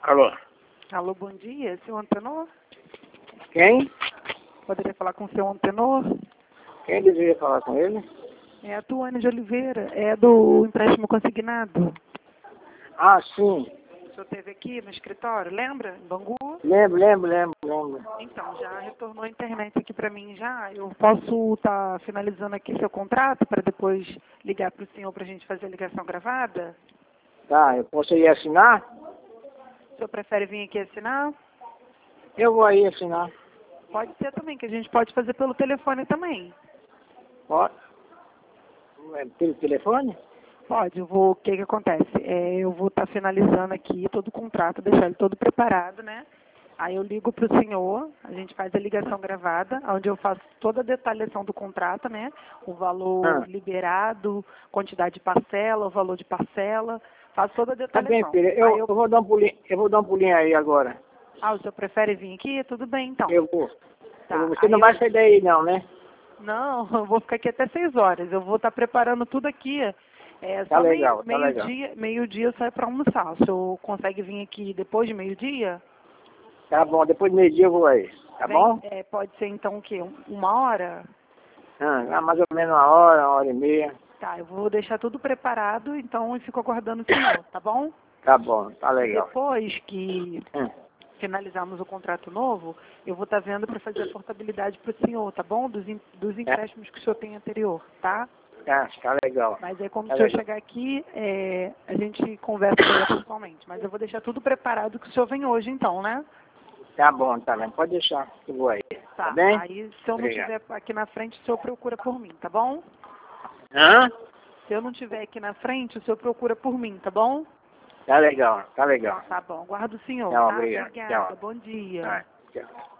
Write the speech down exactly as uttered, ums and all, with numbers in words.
Alô? Alô, bom dia, seu Antenor? Quem? Poderia falar com o seu Antenor? Quem deveria falar com ele? É a Tuane de Oliveira, é do empréstimo consignado. Ah, sim. O senhor esteve aqui no escritório, lembra? Em Bangu? Lembro, lembro, lembro, lembro. Então, já retornou a internet aqui para mim já. Eu posso estar finalizando aqui seu contrato para depois ligar para o senhor para a gente fazer a ligação gravada? Tá, eu posso ir assinar? O senhor prefere vir aqui assinar? Eu vou aí assinar. Pode ser também, que a gente pode fazer pelo telefone também. Pode? É pelo telefone? Pode, eu vou, o que que acontece? É, eu vou estar finalizando aqui todo o contrato, deixar ele todo preparado, né? Aí eu ligo para o senhor, a gente faz a ligação gravada, onde eu faço toda a detalhação do contrato, né? O valor Ah. liberado, quantidade de parcela, o valor de parcela, faço toda a Tá bem, detalhação. filha. Eu, Aí eu eu, vou dar um pulinho, eu vou dar um pulinho aí agora. ah, o senhor prefere vir aqui? Tudo bem, então. Eu vou. Tá, Eu vou- Você aí não vai eu- sair daí não, né? Não, eu vou ficar aqui até seis horas. Eu vou estar preparando tudo aqui. É, Tá só meio, legal, tá meio legal. dia, meio dia eu saio para almoçar. O senhor consegue vir aqui depois de meio dia? Tá bom, depois do meio-dia eu vou aí. Tá Vem, bom? é, pode ser então o quê? Um- Uma hora? Ah, mais ou menos uma hora, uma hora e meia. Tá, eu vou deixar tudo preparado, então eu fico aguardando o senhor, tá bom? Tá bom, tá E legal. depois que Hum. finalizarmos o contrato novo, eu vou estar vendo para fazer a portabilidade para o senhor, tá bom? Dos, em- dos empréstimos que o senhor tem anterior, tá? Tá, tá legal. Mas aí, quando Tá o senhor legal. chegar aqui, é, a gente conversa melhor pessoalmente. Mas eu vou deixar tudo preparado que o senhor vem hoje, então, né? Tá bom, tá bem. Pode deixar que eu vou aí. Tá, Tá. bem? Aí, se eu não Obrigado. estiver aqui na frente, o senhor procura por mim, tá bom? Hã? Se eu não estiver aqui na frente, o senhor procura por mim, tá bom? Tá legal, tá legal. Então, tá bom. Aguardo o senhor, Tchau, tá? obrigado. Obrigada. Tchau. Bom dia. Tá, tchau.